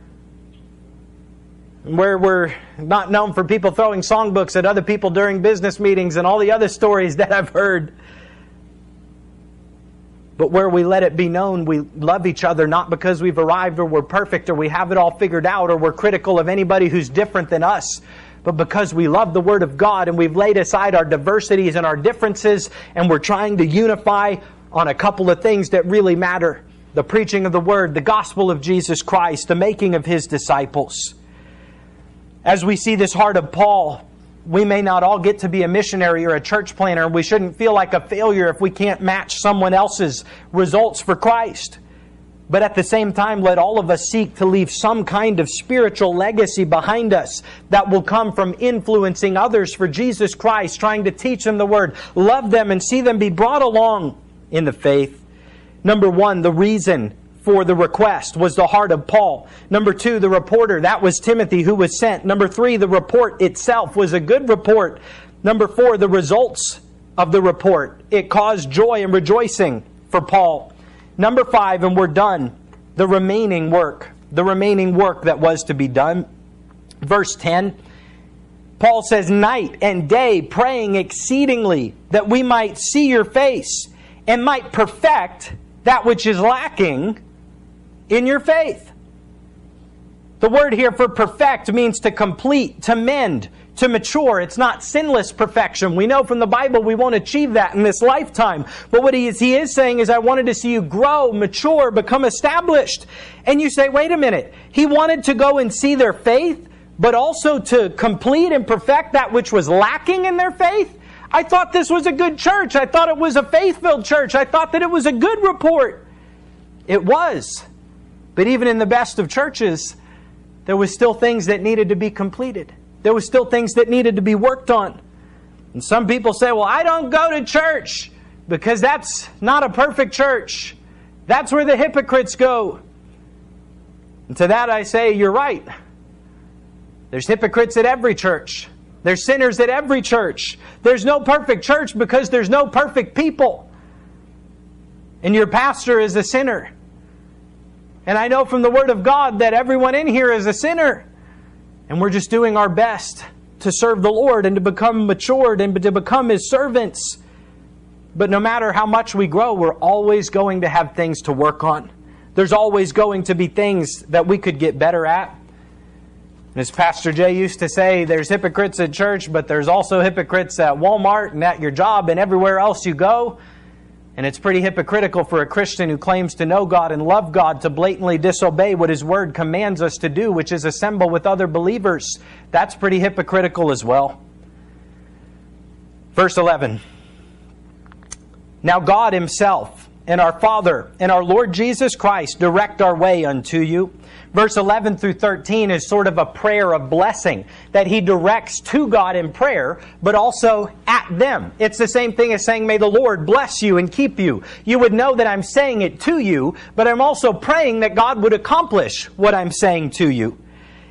Where we're not known for people throwing songbooks at other people during business meetings and all the other stories that I've heard. But where we let it be known we love each other, not because we've arrived or we're perfect or we have it all figured out or we're critical of anybody who's different than us, but because we love the Word of God and we've laid aside our diversities and our differences and we're trying to unify on a couple of things that really matter. The preaching of the Word, the gospel of Jesus Christ, the making of His disciples. As we see this heart of Paul, we may not all get to be a missionary or a church planter. We shouldn't feel like a failure if we can't match someone else's results for Christ. But at the same time, let all of us seek to leave some kind of spiritual legacy behind us that will come from influencing others for Jesus Christ, trying to teach them the Word, love them, and see them be brought along in the faith. Number one, the reason for the request was the heart of Paul. Number two, the reporter, that was Timothy who was sent. Number three, the report itself was a good report. Number four, the results of the report. It caused joy and rejoicing for Paul. Number five, and we're done, the remaining work. The remaining work that was to be done. Verse ten, Paul says, night and day praying exceedingly that we might see your face and might perfect that which is lacking in your faith. The word here for perfect means to complete, to mend, to mature. It's not sinless perfection. We know from the Bible we won't achieve that in this lifetime. But what he is, he is saying is, I wanted to see you grow, mature, become established. And you say, wait a minute. He wanted to go and see their faith, but also to complete and perfect that which was lacking in their faith? I thought this was a good church. I thought it was a faith-filled church. I thought that it was a good report. It was. But even in the best of churches, there was still things that needed to be completed. There was still things that needed to be worked on. And some people say, well, I don't go to church because that's not a perfect church. That's where the hypocrites go. And to that I say, you're right. There's hypocrites at every church. There's sinners at every church. There's no perfect church because there's no perfect people. And your pastor is a sinner. And I know from the Word of God that everyone in here is a sinner. And we're just doing our best to serve the Lord and to become matured and to become His servants. But no matter how much we grow, we're always going to have things to work on. There's always going to be things that we could get better at. And as Pastor Jay used to say, there's hypocrites at church, but there's also hypocrites at Walmart and at your job and everywhere else you go. And it's pretty hypocritical for a Christian who claims to know God and love God to blatantly disobey what His Word commands us to do, which is assemble with other believers. That's pretty hypocritical as well. Verse eleven. Now God Himself and our Father and our Lord Jesus Christ direct our way unto you. Verse eleven through thirteen is sort of a prayer of blessing that he directs to God in prayer, but also at them. It's the same thing as saying, may the Lord bless you and keep you. You would know that I'm saying it to you, but I'm also praying that God would accomplish what I'm saying to you.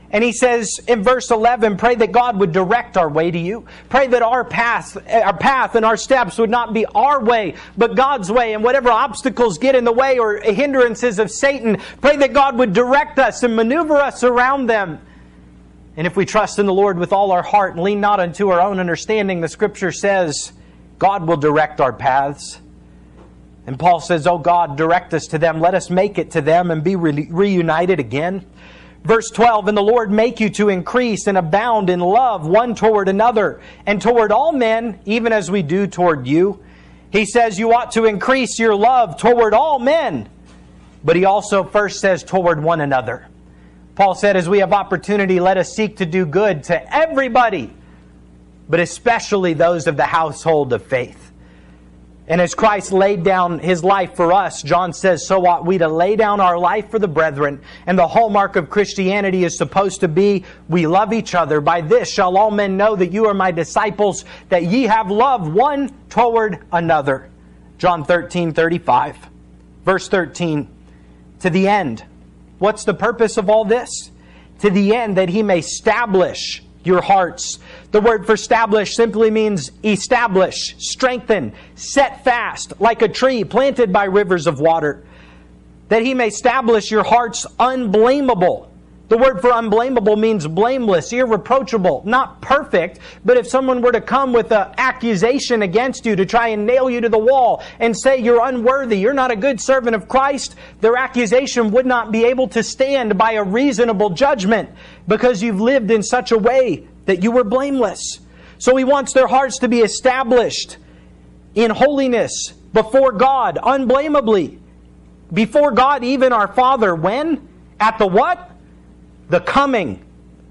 And he says in verse eleven, pray that God would direct our way to you. Pray that our path, our path and our steps would not be our way, but God's way. And whatever obstacles get in the way or hindrances of Satan, pray that God would direct us and maneuver us around them. And if we trust in the Lord with all our heart and lean not unto our own understanding, the Scripture says God will direct our paths. And Paul says, oh God, direct us to them. Let us make it to them and be re- reunited again. Verse twelve, and the Lord make you to increase and abound in love one toward another and toward all men, even as we do toward you. He says you ought to increase your love toward all men. But he also first says toward one another. Paul said, as we have opportunity, let us seek to do good to everybody, but especially those of the household of faith. And as Christ laid down His life for us, John says, so ought we to lay down our life for the brethren. And the hallmark of Christianity is supposed to be, we love each other. By this shall all men know that you are my disciples, that ye have love one toward another. John thirteen thirty-five. Verse thirteen, to the end. What's the purpose of all this? To the end that He may establish your hearts. The word for establish simply means establish, strengthen, set fast, like a tree planted by rivers of water. That He may establish your hearts unblameable. The word for unblameable means blameless, irreproachable, not perfect, but if someone were to come with an accusation against you to try and nail you to the wall and say you're unworthy, you're not a good servant of Christ, their accusation would not be able to stand by a reasonable judgment because you've lived in such a way that you were blameless. So He wants their hearts to be established in holiness before God, unblameably. Before God, even our Father. When? At the what? The coming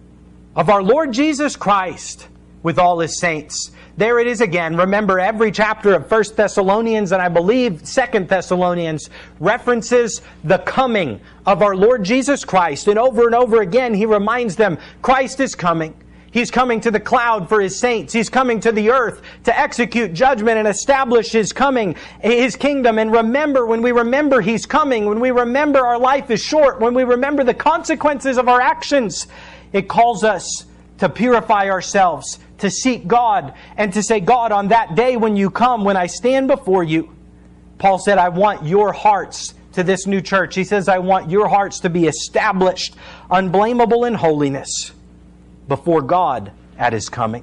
of our Lord Jesus Christ with all His saints. There it is again. Remember, every chapter of First Thessalonians and I believe Second Thessalonians references the coming of our Lord Jesus Christ. And over and over again, he reminds them, Christ is coming. He's coming to the cloud for His saints. He's coming to the earth to execute judgment and establish His coming, His kingdom. And remember, when we remember He's coming, when we remember our life is short, when we remember the consequences of our actions, it calls us to purify ourselves, to seek God, and to say, God, on that day when you come, when I stand before you, Paul said, I want your hearts to this new church. He says, I want your hearts to be established, unblameable in holiness before God at His coming.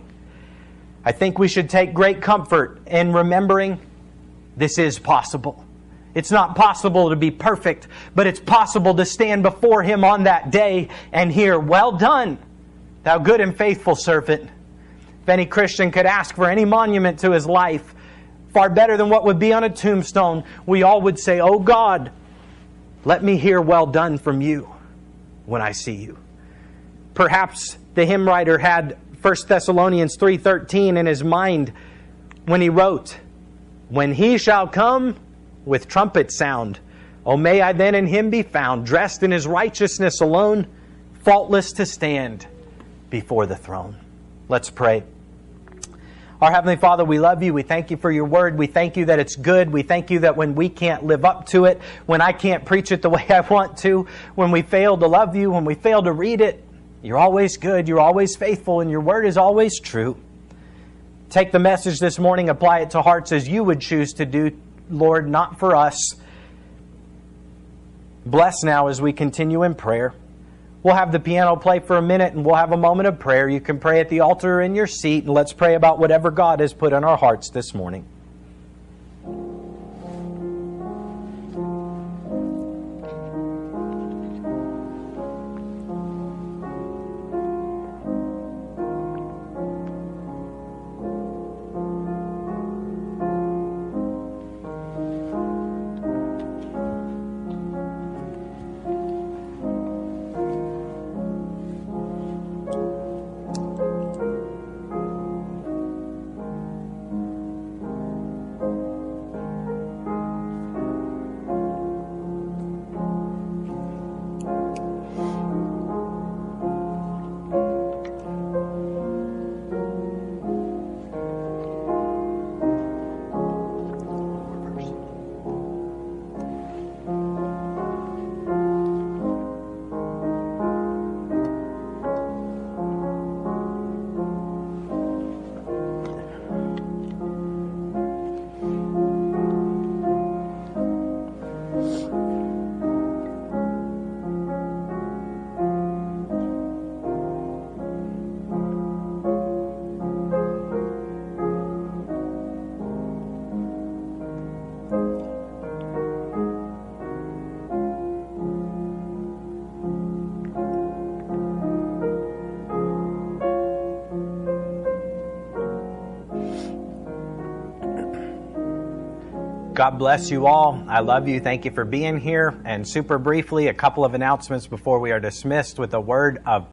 I think we should take great comfort in remembering this is possible. It's not possible to be perfect, but it's possible to stand before Him on that day and hear, well done, thou good and faithful servant. If any Christian could ask for any monument to his life, far better than what would be on a tombstone, we all would say, oh God, let me hear well done from you when I see you. Perhaps the hymn writer had First Thessalonians three thirteen in his mind when he wrote, when He shall come with trumpet sound, oh may I then in Him be found, dressed in His righteousness alone, faultless to stand before the throne. Let's pray. Our Heavenly Father, we love You. We thank You for Your Word. We thank You that it's good. We thank You that when we can't live up to it, when I can't preach it the way I want to, when we fail to love You, when we fail to read it, You're always good, You're always faithful, and Your Word is always true. Take the message this morning, apply it to hearts as You would choose to do, Lord, not for us. Bless now as we continue in prayer. We'll have the piano play for a minute and we'll have a moment of prayer. You can pray at the altar or in your seat, and let's pray about whatever God has put on our hearts this morning. God bless you all. I love you. Thank you for being here. And super briefly, a couple of announcements before we are dismissed with a word of